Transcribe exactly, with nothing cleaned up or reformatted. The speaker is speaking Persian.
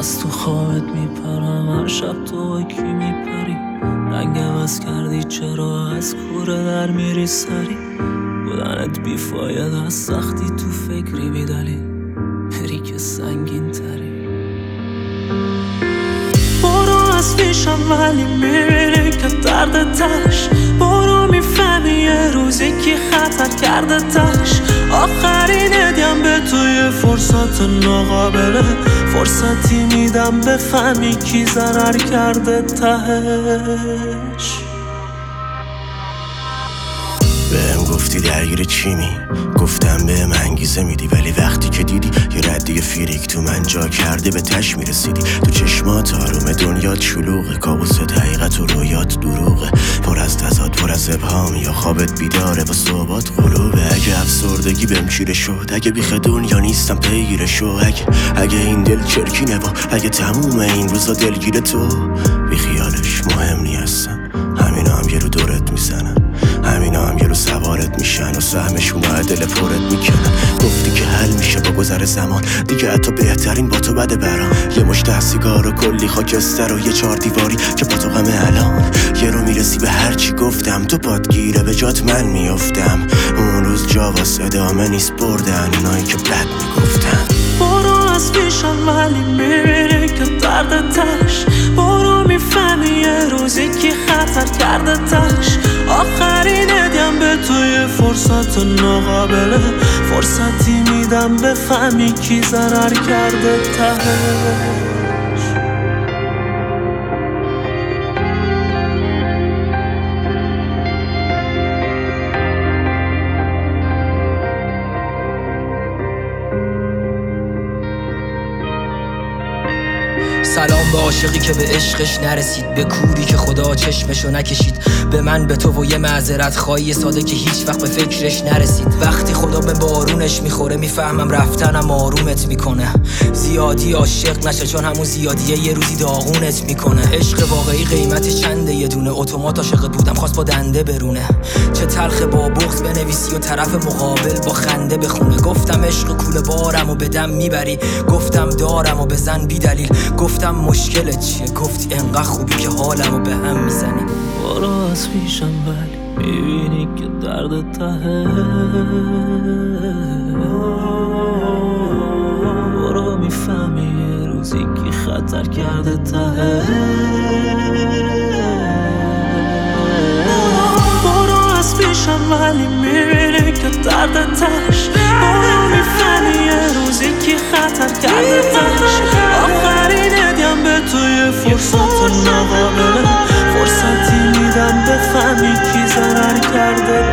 از تو خوابت میپرم، هر شب تو با کی میپری؟ رنگ عوض کردی چرا از کوره در میری سری؟ بودنت بیفاید از سختی تو فکری بیدلی، بری که سنگین تری. برو از پیشم ولی میبینی که درد تش، برو میفهمی یه روزی کی خطر کرده تش. آخرین هدیم به توی فرصت ناقابله، فرصتی میدم بفهمی کی ضرر کرده تهش. بهم گفتی درگیر چیمی، گفتم بهم انگیزه میدی، ولی وقتی که دیدی یه ردی فیریک تو من جا کرده به تش میرسیدی. تو چشمات آروم دنیات شلوغه، کابوست حقیقت و رویات دروغه، پر از تضاد پر از ابهام، یا خوابت بیداره با صحبات غروبه. اگه افسردگی بهم چیره شد، اگه بیخ دنیا نیستم پیگیر شو، اگه اگه این دل چرکینه و اگه تموم این روزا دلگیر تو، بی خیالش مهم نیستم. همینا هم یه رو دورت میزنن، همینا هم یه رو سوارت میشن و سهمشون دل پرت میکنن. گفتی که حل میشه با گذر زمان، دیگه حتی بهترین با تو بده برام. یه مشت سیگار و کلی خاکستر و یه چهار دیواری که با تو غمه الان. یه رو میرسی به هرچی گفتم، تو پادگیره به جات من میافتم. اون روز جا واس ادامه نیست بردن اونایی که بد میگفتن. برو از پیشم ولی میبینی که درد تش، برو میفهمی یه روزی کی خطر کرده تش. آخرین هدیم به توی فرصت ناقابله، فرصتی میدم بفهمی کی ضرر کرده تهش. سلام به عاشقی که به عشقش نرسید، به کوری که خدا چشمشو نکشید، به من به تو و یه معذرت خواهی ساده که هیچ وقت به فکرش نرسید. وقتی خدا به بارونش میخوره میفهمم رفتنم آرومت میکنه. زیادی عاشق نشه چون همون زیادیه یه روزی داغونت میکنه. عشق واقعی قیمتش چنده؟ یه دونه اتومات عاشقت بودم خواست با دنده برونه. چه تلخ با بغض بنویسی و طرف مقابل با خنده بخونه. گفتم عشق کوله بارم و بدم میبری، گفتم دارم و بزن بی دلیل، گفتم مشکلت چیه؟ گفتی انقدر خوبی که حالمو به هم میزنی. برو از پیشم ولی میبینی که درد ته، برو میفهمی یه روزی کی خطر کرده ته. برو از پیشم ولی میبینی که درد تش، برو میفهمی یه روزی کی خطر کرده تش. آخرین هدیم به توی فرصت ناقابله، فرصتی میدم بفهمی کی ضرر کرده